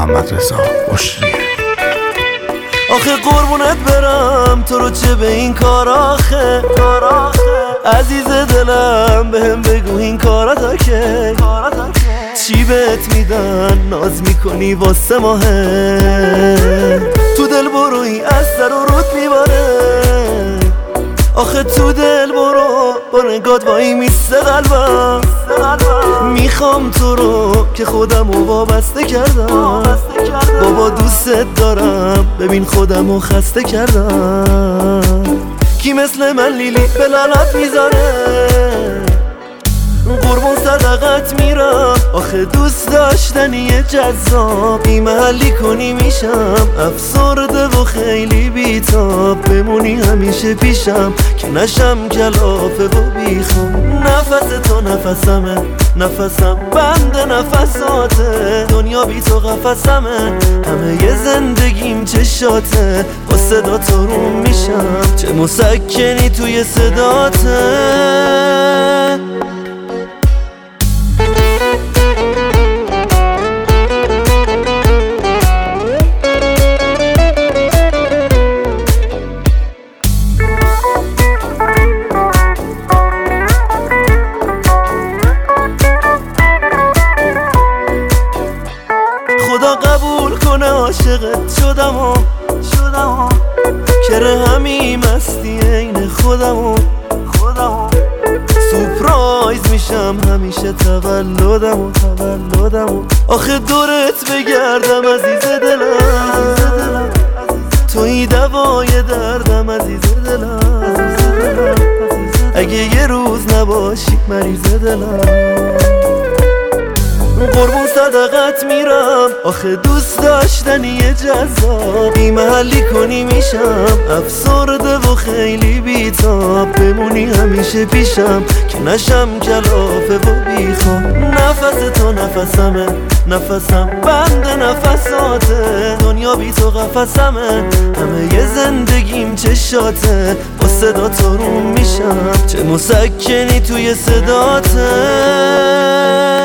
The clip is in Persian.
محمد رضا بشریه. آخه قربونت برم تو رو چه به این کار آخه عزیز دلم بهم بگو این کارا که چی بهت میدن ناز میکنی واسه ماهه تو دل بروی از سر و رود میباره آخه تو دل برو با نگات وایی میسته قلبم میخوام تو رو که خودمو وابسته کردم بابا دوستت دارم ببین خودمو خسته کردم کی مثل من لیلی به لعنت میذاره قربون صدقت میرم آخه دوست داشتنی جذاب بی محلی کنی میشم افسرده و خیلی بیتاب بمونی همیشه پیشم که نشم کلافه و بیخوام نفس تو نفسمه نفسم بند نفساته دنیا بی تو قفسمه همه ی زندگیم چشاته با صدا تو روم میشم چه مسکنی توی صداته خدا قبول کنه عاشقت شدم و کره همین مستی عین خودم سورپرایز میشم همیشه تولدم آخه دورت بگردم عزیز دلم توی دوای دردم عزیز دلم اگه یه روز نباشی مریض دلم قربون صدقت میرم آخه دوست داشتنی جذاب بی محلی کنی میشم افسرده و خیلی بیتاب بمونی همیشه پیشم که نشم کلافه و بیخوام نفس تو نفسمه نفسم بند نفساته دنیا بی تو قفسمه همه ی زندگیم چشاته با صدا تو روم میشم چه مسکنی توی صداته